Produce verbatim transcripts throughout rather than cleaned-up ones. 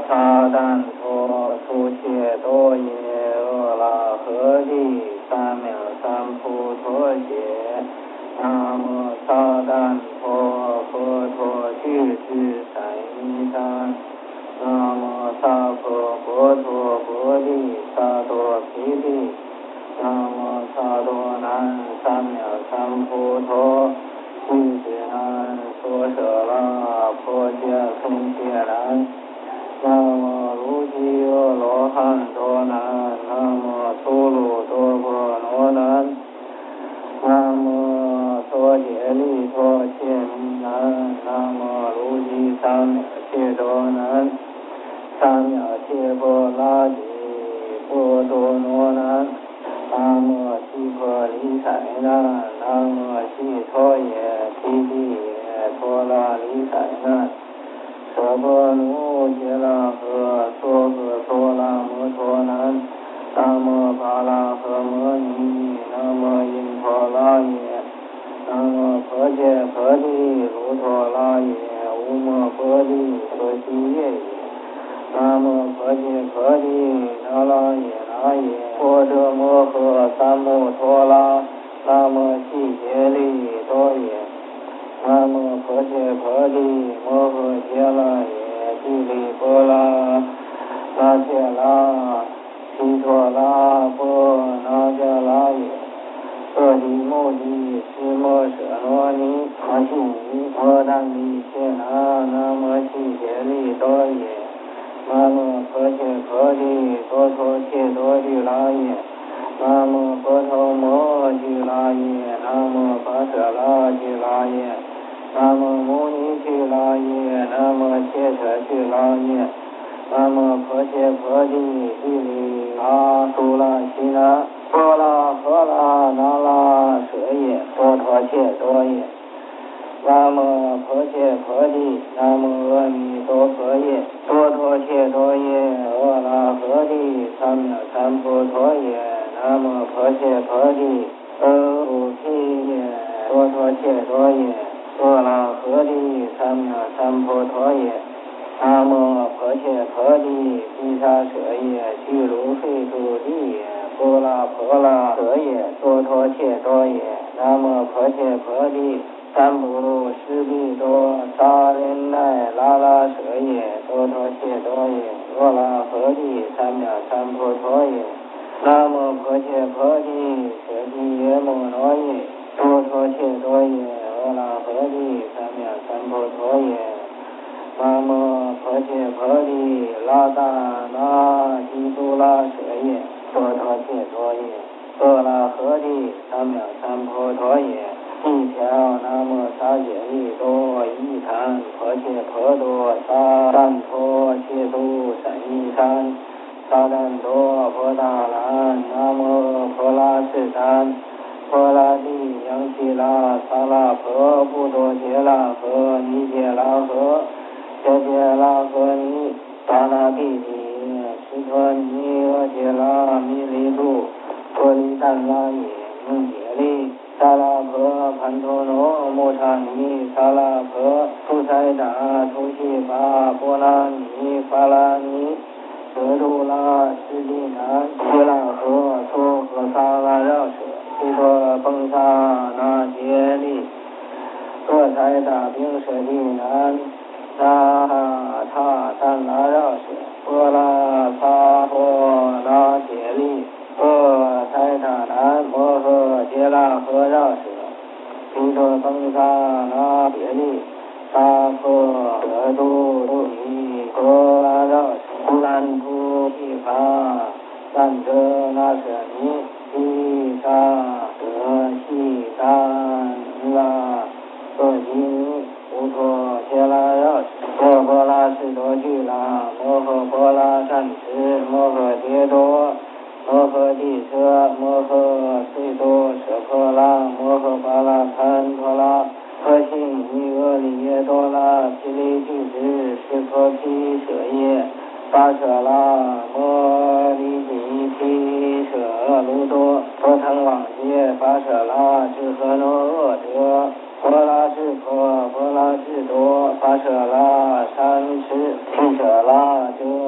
撒旦陀出切多耶阿拉合地三藐三菩提耶。南无撒旦陀佛陀俱胝三依山。南无萨婆佛陀佛利萨多毗利。南无萨多南三藐三菩提。俱胝南娑舍那婆伽僧伽南。南无卢基阿罗汉多南。南无苏鲁多婆罗南。南无梭竭利陀切弥南。南无卢基三藐切多南。三藐切波拉提波多罗南。南无悉婆离塞南。南无悉陀耶毗帝耶陀罗离塞南。舍波卢揭拉诃娑诃娑拉摩陀南。南无巴拉诃摩尼。南无因陀罗耶。南无婆伽婆帝卢陀罗耶。无摩婆帝陀悉耶耶。南无婆伽婆帝那拉耶那耶。波遮摩诃三摩陀罗。南无悉竭利多耶。南无婆伽婆帝摩诃揭拉耶。俱利波拉那切拉毗陀拉波那迦拉耶。舍利摩尼释摩舍罗尼阿悉尼摩但利切那。南无悉竭利多耶。南无婆伽婆帝多陀切多俱拉耶。南无波头摩俱拉耶。南无跋舍那俱拉耶。南无牟尼俱拉耶。南无切舍俱拉耶。南无婆伽婆帝俱利阿苏拉悉那。波拉诃拉那拉舍耶。多陀切多耶。南无婆伽婆帝。南无阿弥陀佛耶。多陀切多耶。阿拉合地三藐三菩提耶。南无婆伽婆帝阿卢毗耶。多陀切多耶。阿拉合地三藐三菩提耶。南无婆伽婆帝毗沙舍耶。俱卢吠土地耶。波拉婆拉舍耶。多陀切多耶。南无婆伽婆帝三不卢施利多沙林奈拉拉舍耶。多陀切多耶。阿拉合地三藐三菩提耶。南无婆伽婆帝舍利耶摩罗耶。多陀切多耶。阿拉合地三藐三菩提耶。南无婆伽婆帝拉达那基督拉舍耶。多陀切多耶。阿拉合地三藐三菩提耶。一条南无撒竭利多依坛婆伽婆多撒旦陀切度神依山。撒旦多婆达兰。南无婆拉士丹。婆拉帝扬悉拉萨拉婆布多揭拉诃尼揭拉诃揭揭拉诃尼萨拉毗帝释陀尼阿揭拉弥利度婆利但拉耶明揭利萨拉婆盘陀罗摩刹尼萨拉婆出塞达出悉巴波拉尼法拉尼舍度拉施利南揭拉诃娑诃萨拉绕舍悉陀崩沙那揭利多塞达宾舍利南萨塔但拉绕舍波拉萨婆那揭利多塞达南摩诃揭拉诃绕舍悉陀崩沙那揭利萨婆舍度度尼波拉绕舍乌兰图毗伐赞遮那舍尼毗沙舍悉丹拉多吉尼无陀揭拉绕舍摩诃拉士多俱拉摩诃婆拉善持摩诃迭多摩诃帝舍摩诃悉多舍婆拉摩诃巴拉参陀拉诃悉尼阿利耶多拉毗利俱胝释婆毗舍耶跋舍拉摩利吉毗舍卢多婆腾往耶跋舍拉智诃罗阿遮婆拉智婆婆拉智多跋舍拉三持毗舍拉遮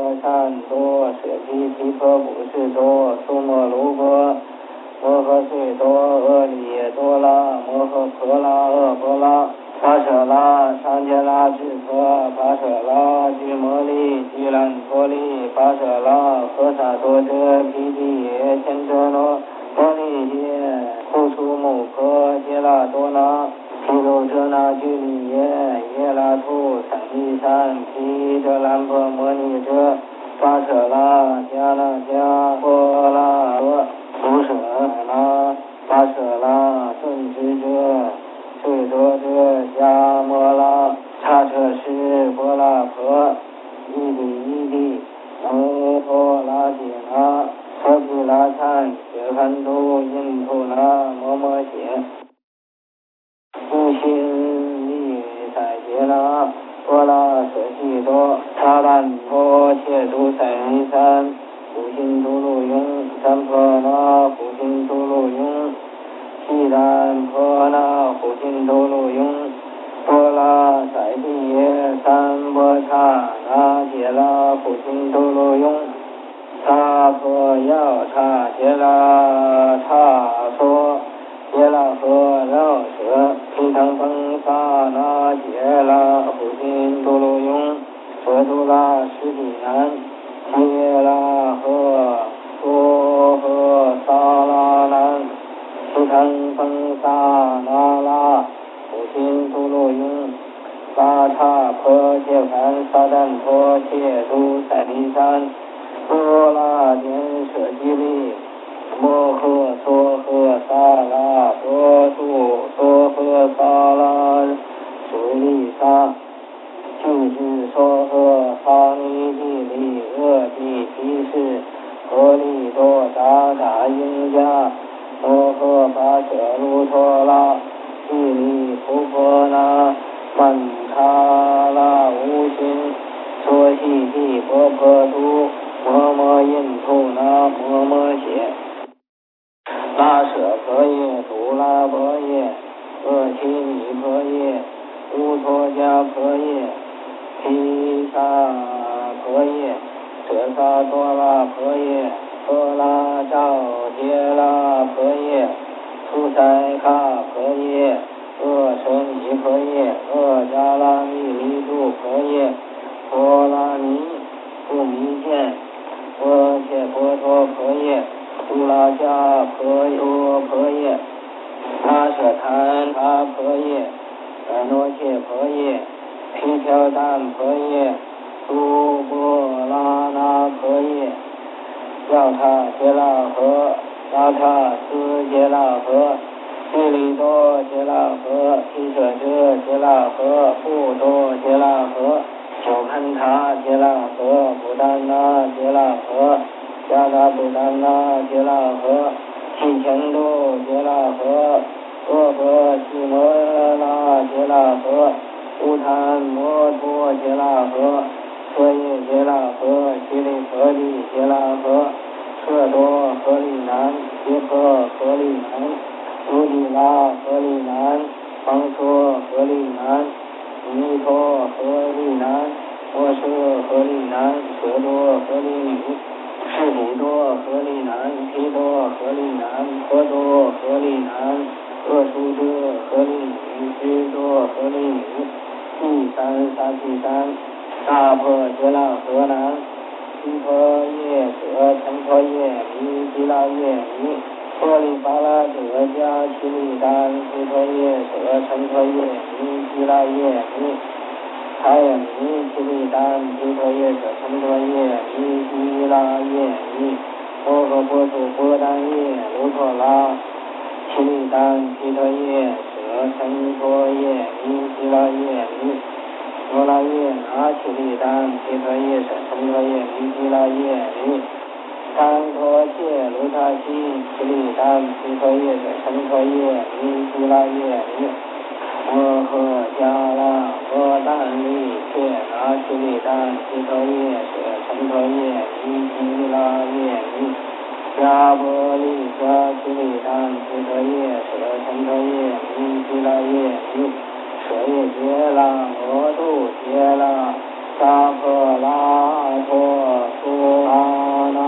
提提婆不是多，苏摩卢波，摩诃睡多，阿里耶多拉，摩诃婆拉，阿婆拉。巴舍拉、桑杰拉、智婆、巴舍拉、居摩利、居兰陀利、巴舍拉、诃萨多遮、毗帝耶、千遮罗、摩利耶、护苏母婆、揭拉多那、毗卢遮那、居里耶、耶拉图、三利三、毗遮兰婆、摩尼遮、巴舍拉、迦那迦、波拉罗、卢舍拉、巴舍拉、顺之遮。最多者迦摩拉、刹车师、波拉婆、伊底伊地、摩托拉解那、车毗拉禅、雪堪都、印度那、摩摩血、无心利赛杰那、波拉舍悉多、沙兰婆、切都塞尼三、无心都路雍、三婆那、无心都路雍。悉丹婆那护心都路雍，波拉塞地耶三波刹那揭拉护心都路雍，萨婆药刹揭拉刹娑揭拉诃绕舍毗腾风萨那揭拉护心都路雍，舍都拉尸体南揭拉诃娑诃萨拉南。毗腾风萨那拉，护心都路雍，萨刹婆揭梵萨旦婆切都塞利三，波拉颠舍基利，摩诃娑诃萨拉多数娑诃萨拉水利萨，具智娑诃萨尼地利恶地提示，合利多达达应家。摩诃巴舍卢陀拉，地利普婆那，曼查拉无心，娑悉地婆婆都，摩摩印图那，摩摩血，拉舍婆耶，杜拉婆耶，厄提尼婆耶，乌陀迦婆耶，毗沙婆耶，舍萨多拉婆耶。波拉照揭拉婆耶，出塞卡婆耶，厄舍尼婆耶，厄迦拉密离度婆耶，波拉尼不弥见，波切波陀婆耶，乌拉迦婆多婆耶，拉舍檀他婆耶，尔诺切婆耶，毗条旦婆耶，苏波拉那婆耶。要他揭拉诃，拉他斯揭拉诃，悉利多揭拉诃，毗舍遮揭拉诃，不多揭拉诃，九堪他揭拉诃，不丹那揭拉诃，迦达不丹那揭拉诃，七千度揭拉诃，阿婆悉摩那揭拉诃，乌檀摩托揭拉诃。舍耶揭拉诃，悉利婆利揭拉诃，舍多合利南，揭婆合利南，卢底拉合利南，方说合利南，弥陀合利南，摩舍合利南，舍多合利女，士比多合利南，毗多合利南，婆多合利南，厄苏遮合利女，支多合利女，第三沙第三。大婆揭拉河南，毗婆耶舍陈婆耶弥基拉耶弥，波利巴拉者迦其利丹，毗婆耶舍陈婆耶弥基拉耶弥，还有弥其利丹，毗婆耶舍陈婆耶弥基拉耶弥，摩诃波苏波丹耶卢陀拉，其利丹，毗婆耶舍陈婆耶弥基拉耶弥。摩拉耶拿其利丹，毗婆耶舍陈婆耶弥基拉耶弥，三陀切卢他西其利丹，毗婆耶舍陈婆耶弥基拉耶弥，摩诃迦拉摩旦利切拿其利丹，毗婆耶舍陈婆耶弥基拉耶弥，迦波利迦其利丹，毗婆耶舍陈婆耶弥基拉耶弥。舍耶揭拉摩度揭拉萨婆拉陀苏阿那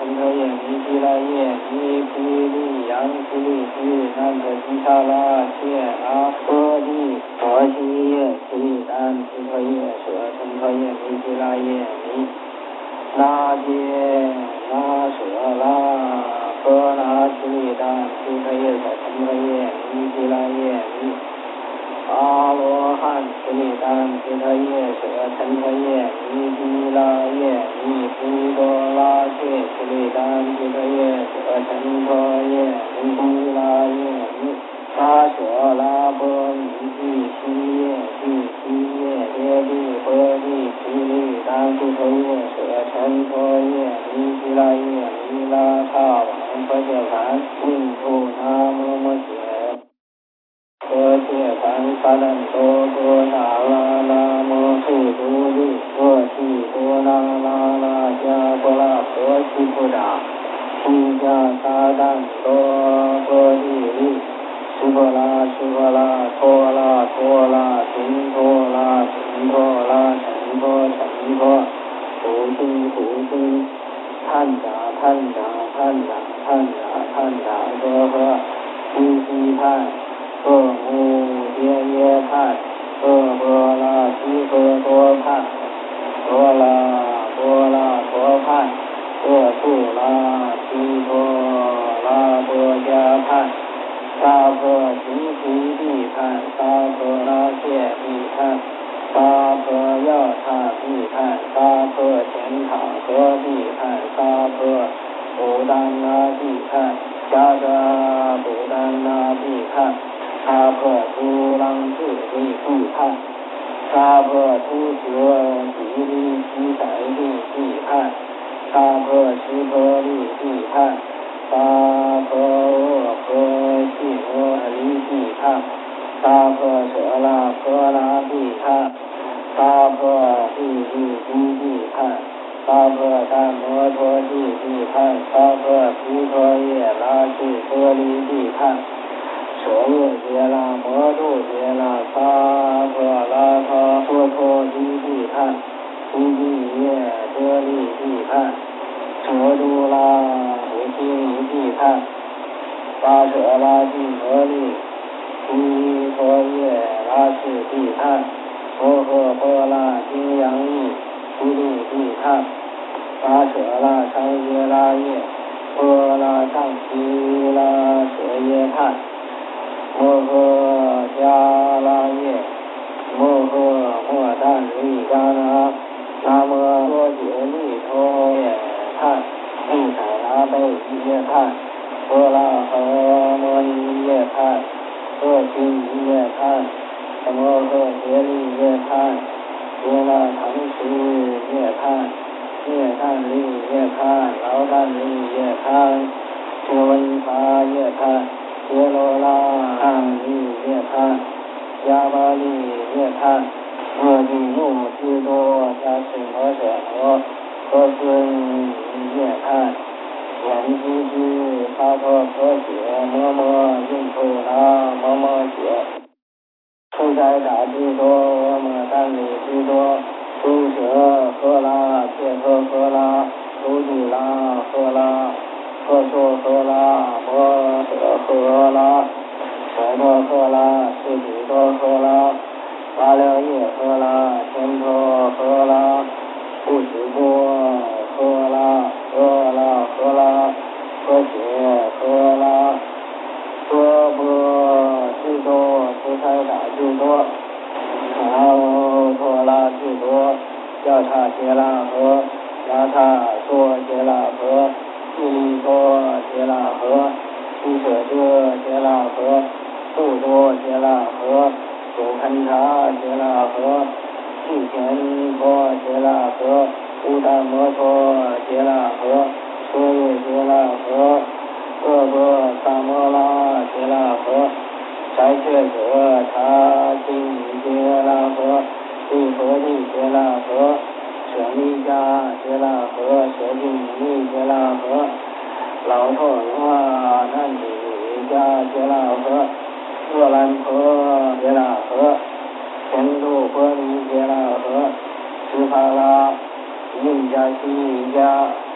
陈特业弥毗拉耶弥毗利扬毗利毗南可提沙拉切阿波地陀西耶毗利丹毗陀耶舍陈特业弥毗拉耶弥那揭那舍拉波那毗利丹毗陀耶舍陈特业弥毗拉耶弥阿罗汉毗利丹毗陀耶舍陈特业弥毗拉耶弥毗多拉切毗利丹毗陀耶舍陈特业弥毗拉耶弥沙舍拉波弥毗悉耶毗悉耶耶地波地毗利丹毗陀耶舍陈特业弥毗拉耶弥拉萨王佛解盘净土南无摩羯佛解盘萨旦多多那拉那摩素多利多悉多那拉那迦波拉婆悉布达悉迦萨旦多多利利须波拉须波拉托拉托拉频托拉频托拉陈托陈托普心普心探达探达探达探达探达多呵悉悉探恶母耶耶判，恶波拉西诃多判，多拉多拉多判，恶素拉西多拉多加判，沙婆提提地判，沙婆拉切地判，沙婆药叉地判，沙婆前塔诃地判，沙婆不丹那地判，迦迦不丹那地判。沙婆突朗智利地判，沙婆突舍吉利吉宰利地判，沙婆湿婆利地判，沙婆恶婆细摩利地判，沙婆舍拉婆拉地判，沙婆地地地地判，沙婆但摩托地地判，沙婆毗陀耶拉智多利地判。舍耶杰拉摩度杰拉沙婆拉他托托地地判，地地耶多利地判，舍度拉普西尼地判，巴舍拉地陀利，毗陀耶拉智地判，摩诃波拉金扬意毗利地判，巴舍拉商耶拉耶波拉上毗拉舍耶判。摩诃迦拉耶，摩诃莫旦利迦那，南无多杰利陀耶判，地彩拉贝耶判，波拉诃摩尼耶判，多悉尼耶判，摩诃杰利耶判，耶那唐时耶判，耶旦利耶判，劳旦利耶判，舍维法耶判。耶罗拉汉利耶判，亚巴利耶判，恶地怒之多，加持摩舍罗，诃孙耶判，眼之之沙陀诃解，摩摩印度那摩摩解，出哉打之多，摩旦利之多，出舍诃拉切诃诃拉，出地拉诃拉。诃娑诃拉摩舍诃拉舍多诃拉世底多诃拉巴了耶诃拉天陀诃拉不止波诃拉诃拉诃拉诃解诃拉娑波智多出塞打智多阿欧陀拉智多药叉杰拉诃牙叉娑杰拉诃悉利多杰拉诃，悉舍遮杰拉诃，度多杰拉诃，九堪察杰拉诃，悉田多杰拉诃，乌达摩托杰拉诃，舍耶杰拉诃，恶波萨摩拉杰拉诃，斋却者察金杰拉诃，地佛地杰拉诃。舍利迦杰拉诃，舍净尼杰拉诃，老陀罗难底迦杰拉诃，厄兰婆杰拉诃，前度波尼杰拉诃，斯帕拉印迦西迦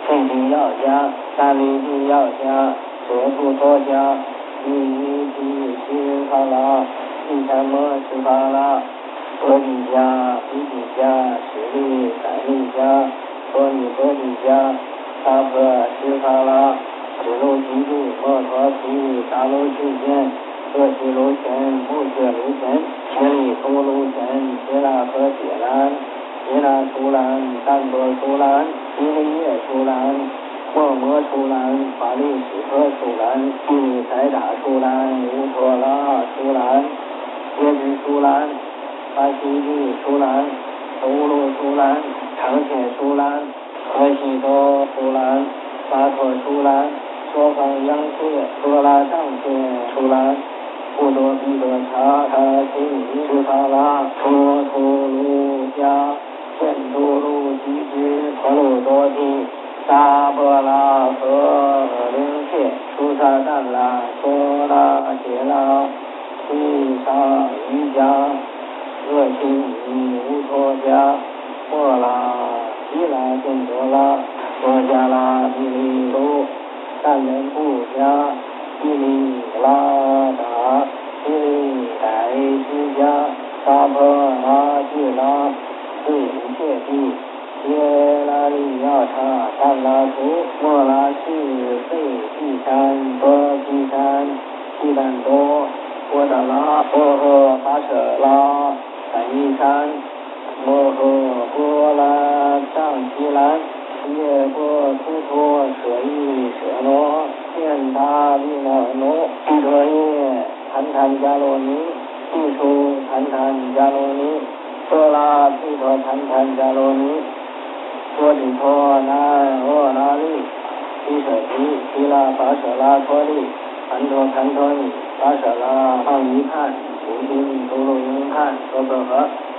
地地要加，三里地要加，舍不脱加，一一地十法拉，一三摩十法拉，多地加，一地加，十力三力加，多尼多地加，萨婆十法拉，指路提地，摩托提，大路提前，各西路前，不学路前，千里出路前，杰拉和杰兰。杰拉出兰，淡多出兰，吉利叶出兰，莫摩出兰，法利史科出兰，地利财达出兰，乌托拉出兰，耶支出兰，巴西地出兰，走路出兰，长铁出兰，河西多出兰，巴托出兰，说方央切，多拉上切出兰，不多彼多查他西释法拉，托图卢加。现度路机之陀罗多提沙波拉和灵切出萨旦拉多拉杰拉西沙瑜伽恶心尼乌托加莫拉伊拉健多拉多加拉伊利卢但人不加伊利拉达伊利代之加沙波拉吉拉对一切地，耶拉利亚塔但拉图莫拉是费地山多基山西兰多波达拉波赫巴舍拉坦伊山摩诃波拉藏基兰耶波图托舍伊舍罗现他利那罗毗陀耶檀檀迦罗尼地出檀檀迦罗尼多拉毗陀檀檀迦罗尼，多底陀南阿那利，毗舍提毗拉跋舍拉托利，盘陀盘陀尼，跋舍拉放一判，无心独路因判，多多和。